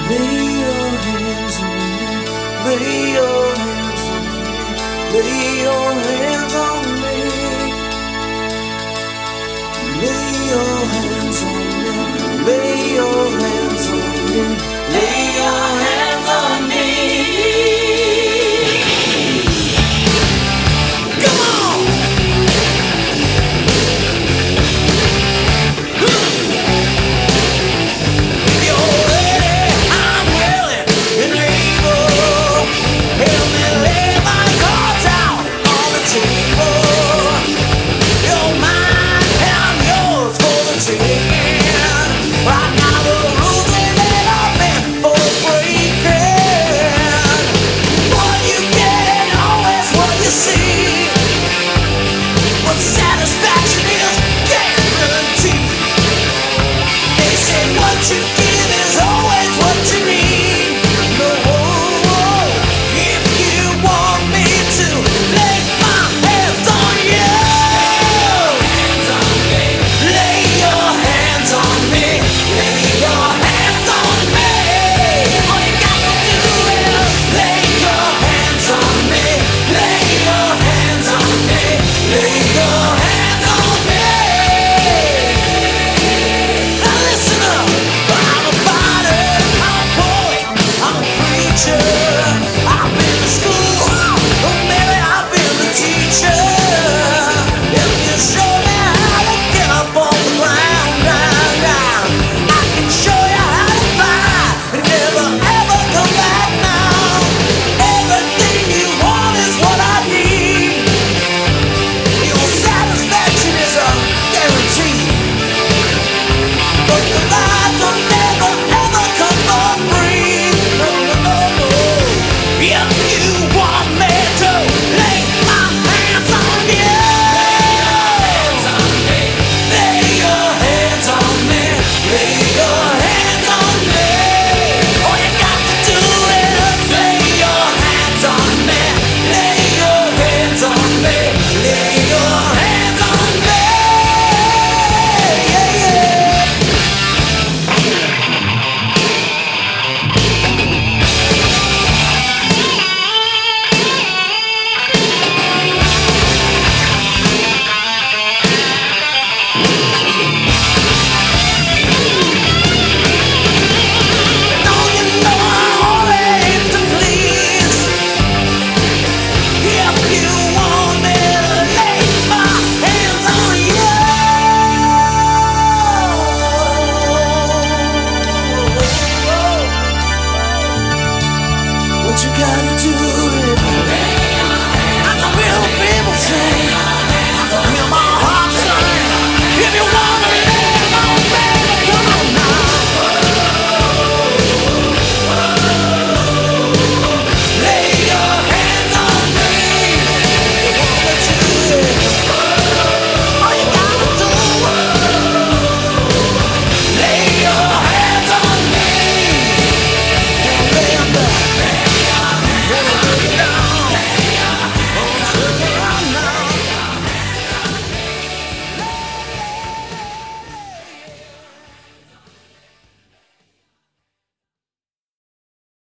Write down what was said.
Lay your hands on me. Lay your hands on me. Lay your hands on me. Lay your hands on me. Lay your hands on me. Lay your hands on me. Come on! You're ready, I'm willing and able. Help me lay my cards out on the table. You're mine and I'm yours for the taking. Right now the rules they made are meant for breaking. What you get ain't always what you see. But satisfaction is guaranteed. They say what you get